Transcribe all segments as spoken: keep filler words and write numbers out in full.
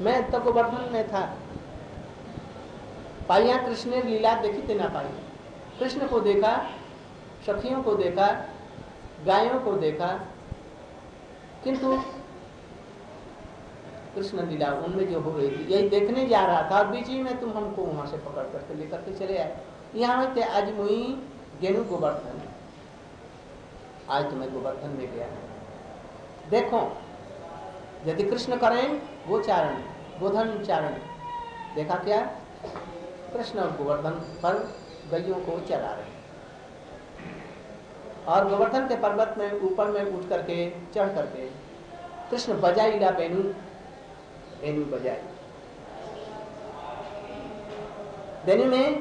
मैं तो गोवर्धन में था। पाइया कृष्ण ने लीला देखी ते ना पाई। कृष्ण को देखा, सखियों को देखा, गायों को देखा, किंतु कृष्ण लीला उनमें जो हो रही थी यही देखने जा रहा था। और बीच में तुम हमको वहां से पकड़ करके लेकर के चले आए। यहाँ थे आज मुई गेनु गोवर्धन, आज तुम्हें गोवर्धन में गया। देखो यदि कृष्ण करें वो चारण, गोधन चारण, देखा क्या कृष्ण और गोवर्धन पर गैयों को चरा रहे और गोवर्धन के पर्वत में ऊपर में उठ करके चढ़ करके कृष्ण बजाई ला बेनु, बेनु बजाई। बेनु में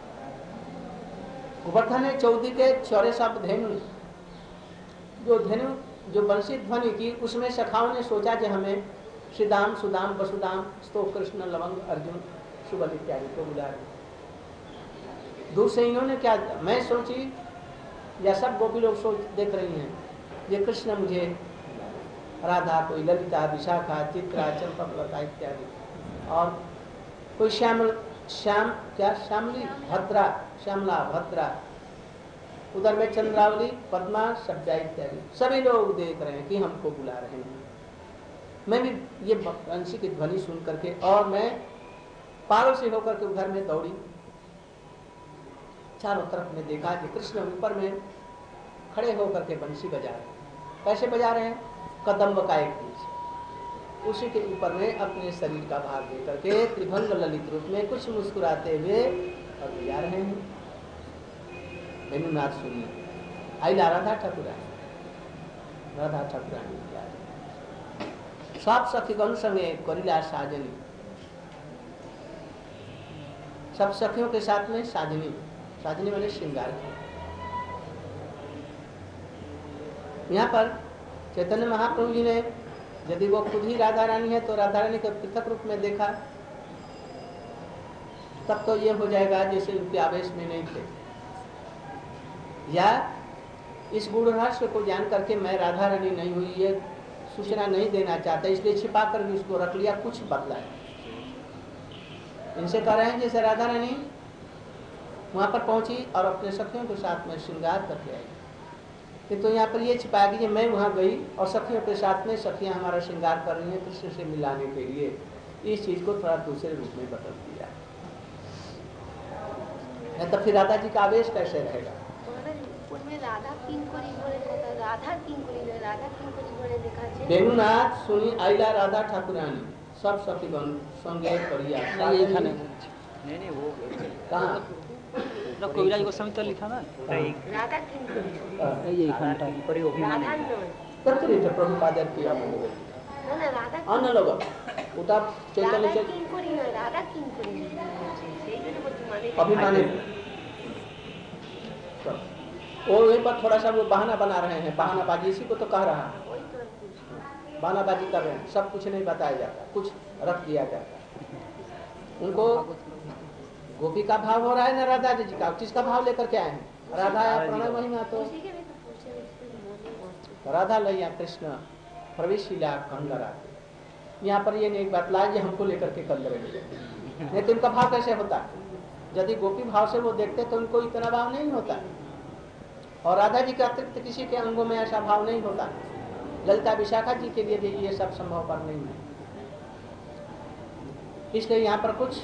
गोवर्धन ने चौदी के चौरे शब्द धेनु, जो धेनु जो बंशी ध्वनि की, उसमें सखाओं ने सोचा कि हमें श्रीदाम सुदाम वसुदाम स्तो कृष्ण लवंग अर्जुन सुबल इत्यादि को बुला रहे। दूर से इन्होंने क्या, मैं सोची या सब गोपी लोग सोच देख रही हैं ये कृष्ण मुझे, राधा कोई ललिता विशाखा चित्रा चंपकलता इत्यादि, और कोई श्यामल श्याम क्या श्यामली भद्रा श्यामला भद्रा, उधर में चंद्रावली पद्मा सब्जा इत्यादि, सभी लोग देख रहे हैं कि हमको बुला रहे हैं। मैं भी ये बंशी की ध्वनि सुन करके और मैं पारों से होकर के उधर में दौड़ी। चारों तरफ में देखा कि कृष्ण ऊपर में खड़े होकर के बंशी बजा रहे हैं। कैसे बजा रहे हैं? कदम्ब का एक बीज, उसी के ऊपर में अपने शरीर का भाग दे करके त्रिभंग ललित रूप में कुछ मुस्कुराते हुए और बजा रहे हैं। वेणुनाथ सुनिए, आई राधा ठाकुरानी, राधा ठाकुरानी सब सखीगण संगे करिला साजनी, सब सखियों के साथ में साजनी, साजनी वाले श्रृंगार की। यहाँ पर चैतन्य महाप्रभु जी ने यदि वो खुद ही राधा रानी है तो राधा रानी को पृथक रूप में देखा, तब तो ये हो जाएगा जैसे उनके आवेश में नहीं थे, या इस गुण रहस्य को जान करके मैं राधा रानी नहीं हुई ये सूचना नहीं देना चाहता, इसलिए छिपा कर भी उसको रख लिया, कुछ बदला है। इनसे कह रहे हैं जैसे राधा रानी वहां पर पहुंची और अपने सखियों के साथ में श्रृंगार करके आई, किंतु तो यहाँ पर ये छिपाया कि मैं वहां गई और सखियों के साथ में सखियां हमारा श्रृंगार कर रही हैं कृष्ण से मिलाने के लिए। इस चीज को थोड़ा दूसरे रूप में बदल दिया, नहीं तो फिर राधा जी का आवेश कैसे रहेगा? वेणुनाथ सुनी आइला राधा ठाकुरानी, सब सखीगण संगे करिया। नहीं नहीं वो कहाँ ना कोविराज गोस्वामी तो लिखा ना राधा यही घंटा पर अभिमान करते थे प्रभुपाद किया बोले ना राधा अन्य लोग उता चैतन्य से राधा किंकुरी अभिमान वो वहीं पर थोड़ा सा वो बहाना बना रहे हैं, बहानाबाजी इसी को तो कह रहा है, बहानाबाजी कर रहे हैं, सब कुछ नहीं बताया जाता, कुछ रख दिया जाता। उनको गोपी का भाव हो रहा है ना राधा जी का, किसका भाव लेकर के आए हैं? राधा प्रणय महिमा, तो राधा लैया कृष्ण प्रवेशिला कंदरा। यहाँ पर ये नहीं बतलाया कि हमको लेकर के कंदरे नहीं तो इनका भाव कैसे होता? यदि गोपी भाव से वो देखते तो उनको इतना भाव नहीं होता, और राधा जी के अतिरिक्त किसी के अंगों में ऐसा भाव नहीं होता। ललिता विशाखा जी के लिए ये सब संभव पर नहीं है, इसलिए यहाँ पर कुछ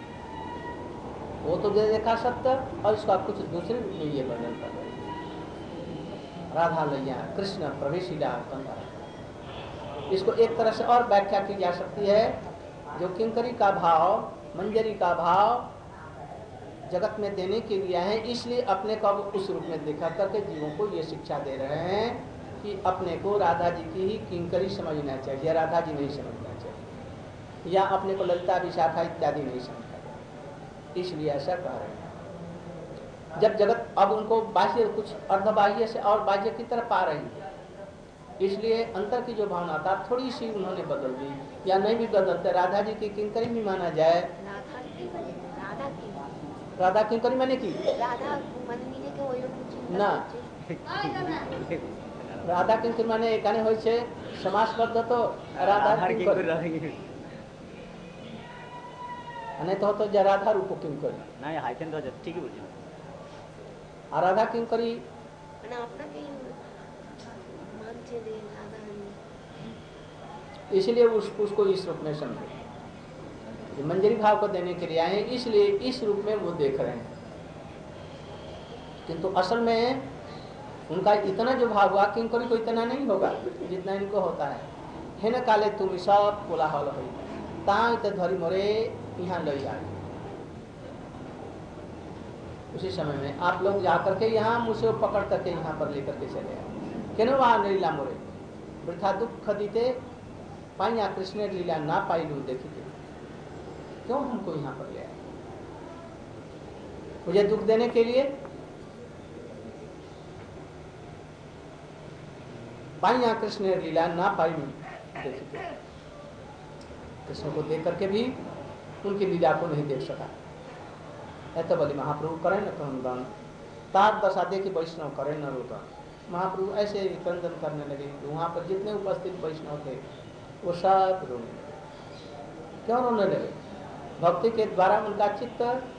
वो तो देखा सत्य और इसका कुछ दूसरे रूप में ये वर्णन कर रहे हैं। राधा लैया कृष्ण प्रवेशिला कंदरा, इसको एक तरह से और व्याख्या की जा सकती है, जो किंकरी का भाव मंजरी का भाव जगत में देने के लिए है, इसलिए अपने को उस रूप में दिखा करके जीवों को ये शिक्षा दे रहे हैं कि अपने को राधा जी की ही किंकरी समझना चाहिए, राधा जी नहीं समझना चाहिए, या अपने को ललिता विशाखा इत्यादि नहीं समझना चाहिए, इसलिए ऐसा कह रहे हैं। जब जगत अब उनको बाह्य कुछ अर्धबाह्य से और बाह्य की तरफ आ रही है, इसलिए अंतर की जो भावना था थोड़ी सी उन्होंने बदल दी, या नहीं भी बदलते राधा जी की किंकरी भी माना जाए। राधा किंकरी माने की ना राधा किंकरी माने एकाने होय छे समासबद्ध तो राधा किंकरी नहीं तो तो राधा रूप किं करी না হাইতেন তো ঠিকই বলছেন आराधा किं करी মানে আপনাকে मानते दे राधा इसलिए उस उसको इस रूप में समझे ये मंजरी भाव को देने के लिए आए इसलिए इस रूप में वो देख रहे हैं किंतु असल में उनका इतना जो भाव हुआ किंकरी को इतना नहीं होगा जितना इनको होता है है न काले तुम सब कोलाहल हो तांत धरी मोरे यहाँ लई आ उसी समय में आप लोग जाकर के यहाँ मुझे पकड़ करके यहाँ पर लेकर के चले आए क्यों वहाँ लीला मोरे वृथा दुख दीते पाइया कृष्ण लीला ना पाई लू देखी क्यों हमको यहाँ पर ले आए मुझे दुख देने के लिए पाइया कृष्ण लीला ना पाई लू देखी कृष्ण को देख करके भी उनकी लीला को नहीं देख सका ऐसा बोली महाप्रभु करें न क्रंदन तार दशा दे कि वैष्णव करें न रोदन महाप्रभु ऐसे क्रंदन करने लगे वहाँ पर जितने उपस्थित वैष्णव थे वो सब रोने लगे क्यों रोने लगे भक्ति के द्वारा उनका चित्त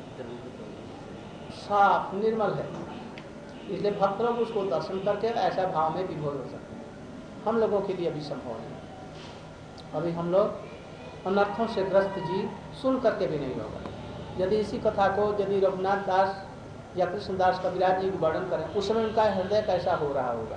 साफ निर्मल है इसलिए भक्त लोग उसको दर्शन करके ऐसा भाव में विभोर हो सकते हैं हम लोगों के लिए अभी संभव नहीं अभी हम लोग अनर्थों से ग्रस्त जी सुन करके भी नहीं होगा यदि इसी कथा को यदि रघुनाथ दास या कृष्णदास कविराज जी वर्णन करें उस समय उनका हृदय कैसा हो रहा होगा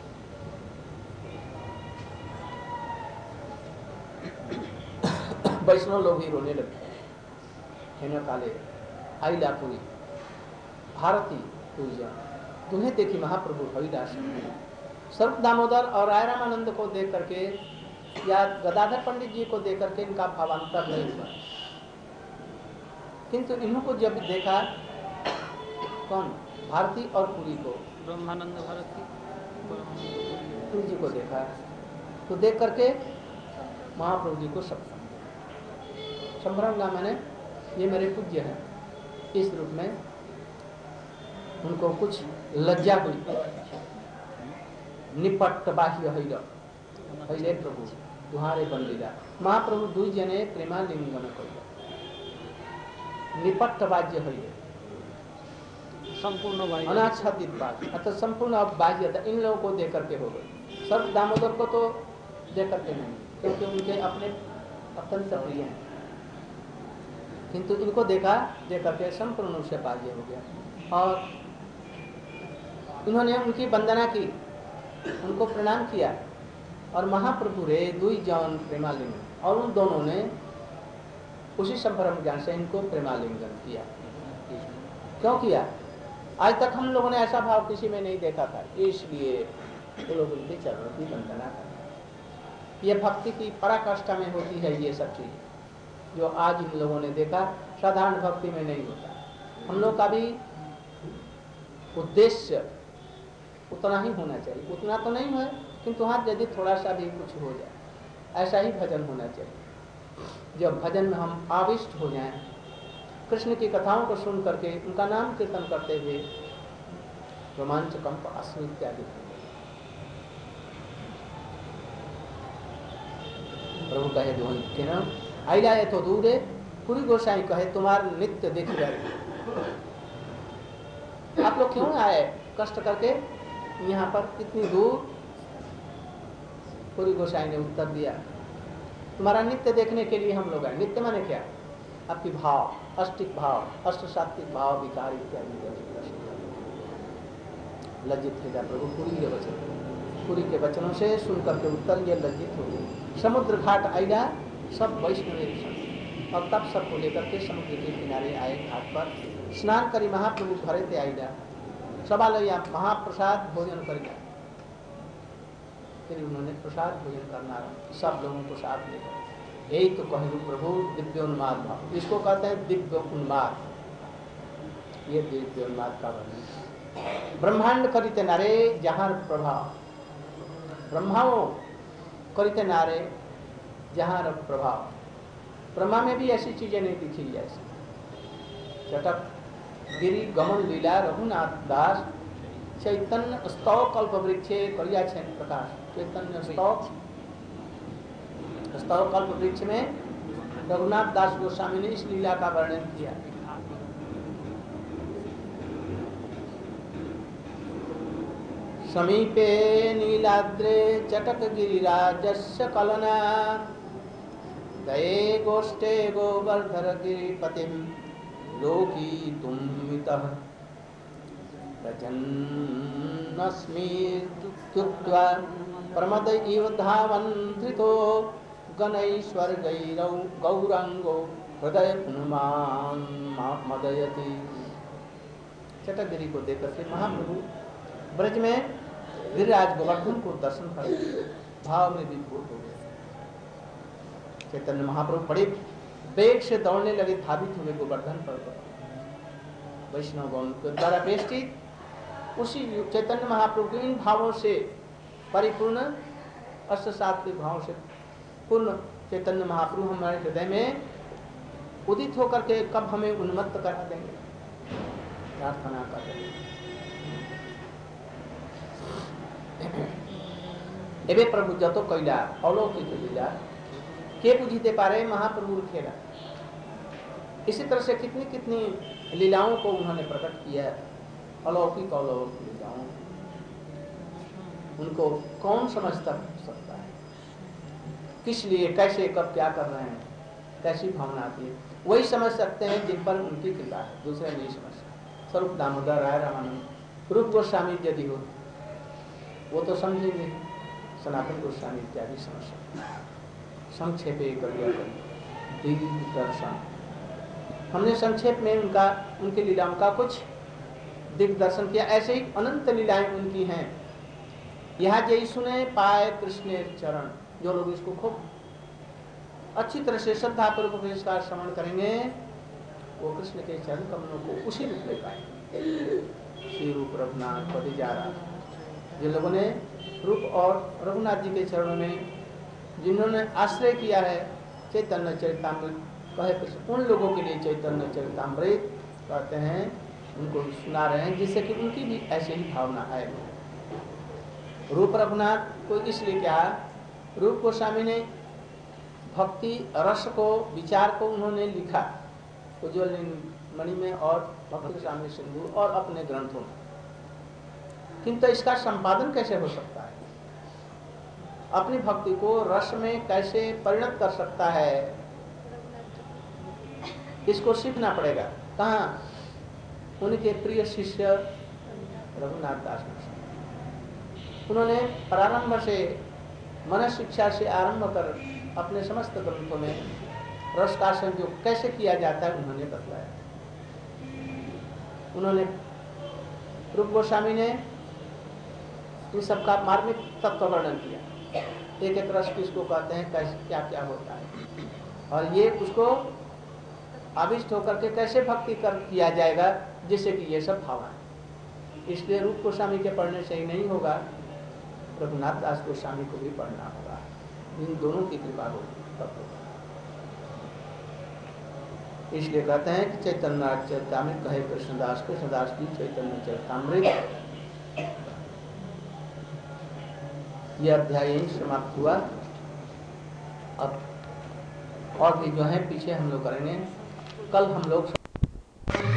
वैष्णव लोग ही रोने लगे हेन काले आईलापुरी भारती पूजा तुम्हें देखी महाप्रभु हरिदास सर्व दामोदर और राय रामानंद को देख करके या गदाधर पंडित जी को देख करके इनका भावांतर नहीं हुआ किंतु इन्होंने जब देखा कौन भारती और पुरी को ब्रह्मानंद भारती पुरी जी को देखा तो देख करके महाप्रभु जी को संभ्रम संभ्रम का मैंने ये मेरे पूज्य है इस रूप में उनको कुछ लज्जा हुई निपट बाह्य हईल हईले प्रभु तुम्हारे बंदीला महाप्रभु दुई जने प्रेमालिंगन कइल निपट बाह्य हईल संपूर्ण बाह्य अनाच्छादित बाह्य अर्थात संपूर्ण अब बाह्यता इन लोगों को देख करके हो गई सर्व दामोदर को तो देख करके नहीं क्योंकि उनके अपने अत्यंत प्रिय हैं किंतु इनको देखा देख करके संपूर्ण रूप से बाह्य हो गया और उन्होंने उनकी वंदना की उनको प्रणाम किया और महाप्रभु रे दुई जन प्रेमालिंगन और उन दोनों ने उसी संभ्रम ज्ञान से इनको प्रेमालिंगन किया क्यों किया आज तक हम लोगों ने ऐसा भाव किसी में नहीं देखा था इसलिए वो लोग उनके चरणों की वंदना करते ये भक्ति की पराकाष्ठा में होती है ये सब चीज जो आज इन लोगों ने देखा साधारण भक्ति में नहीं होता हम लोग का भी उद्देश्य उतना ही होना चाहिए उतना तो नहीं है किंतु हाँ यदि थोड़ा सा भी कुछ हो जाए ऐसा ही भजन होना चाहिए जब भजन में हम आविष्ट हो जाएं कृष्ण की कथाओं को सुन करके उनका नाम कीर्तन करते हुए रोमांच कंप अश्रु इत्यादि प्रभु कहे दोहन के नाम आई जाए तो दूर है पूरी गोसाई कहे तुम्हारा नित्य देख जाए आप लोग क्यों आए कष्ट करके यहाँ पर इतनी दूर पूरी गोसाई ने उत्तर दिया तुम्हारा नित्य देखने के लिए हम लोग आए नित्य माने क्या आपकी भाव अष्टिक भाव अष्ट सात्विक भाव विकार इत्यादि लज्जित थे प्रभु पूरी के वचन पूरी के वचनों से सुनकर के उत्तर ये लज्जित हो गए समुद्र घाट आइला सब वैष्णव और तब सबको लेकर के समुद्र के किनारे आए घाट पर स्नान करी महाप्रभु घरे थे आइला सभा लैया महाप्रसाद भोजन कर गया फिर उन्होंने प्रसाद भोजन करना सब लोगों को साथ लेकर यही तो कहलू प्रभु दिव्योन्माद भाव इसको कहते हैं दिव्य उन्माद ये दिव्योन्माद का वर्णन ब्रह्मांड करिते नारे जहाँ प्रभाव ब्रह्माओं करिते नारे जहाँ प्रभाव ब्रह्मा में भी ऐसी चीजें नहीं दिखी जैसे चटक गिरी गमन लीला रघुनाथ दास चैतन्य स्तव कल्प वृक्षे कलिया छेन प्रकाश चैतन्य स्तव स्तव कल्प वृक्ष में रघुनाथ दास गोस्वामी ने इस लीला का वर्णन किया। समीपे नीलाद्रे चटक गिरिराजस्य कलना दये गोष्ठे गोवर्धर गिरिपतिम लोकीतुमितः रजन्नस्मि तुक्त्वा प्रमद इव धावन् धृतो गणैश्वर्गैरौ गौरांगो हृदय पुनुमान् मदयति। चटगिरी को देख करके महाप्रभु ब्रज में गिरिराज गोवर्धन को दर्शन कर भाव में विभोर हो गए। चैतन्य महाप्रभु बड़े वेग से दौड़ने लगे, धावित हुए गोवर्धन पर। वैष्णव गण के द्वारा बेष्टित उसी चैतन्य महाप्रभु के इन भावों से परिपूर्ण अष्ट सात्विक भाव से पूर्ण चैतन्य महाप्रभु हमारे हृदय में उदित होकर के कब हमें उन्मत्त करा देंगे, प्रार्थना कर देंगे। एबे प्रभु जतो कैला अलौकिक लीला के बुझीते पारे महाप्रभु खेला। इसी तरह से कितनी कितनी लीलाओं को उन्होंने प्रकट किया, अलौकिक अलौकिक लीलाओं। उनको कौन समझ सकता है, किस लिए, कैसे, कब, क्या कर रहे हैं, कैसी भावना आती है, वही समझ सकते हैं जिन पर उनकी कृपा है, दूसरे नहीं समझ सकते। स्वरूप दामोदर राय रामानंद, रूप गोस्वामी यदि हो वो तो समझेंगे, सनातन गोस्वामी इत्यादि समझ सकते हैं। संक्षेप दर्शन हमने संक्षेप में उनका उनकी लीलाओं का कुछ दिग्दर्शन किया। ऐसे ही अनंत लीलाएं उनकी हैं। यहाँ जय सुने पाए कृष्ण चरण, जो लोग इसको खूब अच्छी तरह से श्रद्धा पूर्वक इसका श्रवण करेंगे वो कृष्ण के चरण कमलों को उसी रूप ले पाएंगे। श्री रूप रघुनाथ पति जा रहा, जिन लोगों ने रूप और रघुनाथ जी के चरणों में जिन्होंने आश्रय किया है चैतन्य चरितामृत कहे कृष्ण, उन लोगों के लिए चैतन्य चरितामृत कहते हैं, उनको सुना रहे हैं जिससे कि उनकी भी ऐसी ही भावना आए। रूप रघुनाथ को इसलिए क्या, रूप गोस्वामी ने भक्ति रस को, विचार को उन्होंने लिखा उज्ज्वल मणि में और भक्ति स्वामी सिंधु और अपने ग्रंथों में, किंतु इसका संपादन कैसे हो सकता है, अपनी भक्ति को रस में कैसे परिणत कर सकता है, इसको सीखना पड़ेगा। कहाँ, उनके प्रिय शिष्य रघुनाथ दास उन्होंने प्रारंभ से मन शिक्षा से आरंभ कर अपने समस्त ग्रंथों में रस का संयोग कैसे किया जाता है उन्होंने बतलाया। उन्होंने रूप गोस्वामी ने इन सबका मार्मिक तत्व वर्णन किया, एक एक रस किसको कहते हैं, कैसे क्या क्या होता है, और ये उसको आविष्ट होकर के कैसे भक्ति कर किया जाएगा जिससे कि ये सब भावना। इसलिए रूप गोस्वामी के पढ़ने से ही नहीं होगा, रघुनाथ दास गोस्वामी को भी पढ़ना होगा, इन दोनों की कृपा होगी तब होगा। इसलिए कहते हैं कि चैतन्य चरितामृत कहे कृष्णदास, कृष्णदास की चैतन्य चरितामृत। यह अध्याय यही समाप्त हुआ। अब और भी जो है पीछे हम लोग करेंगे। कल हम लोग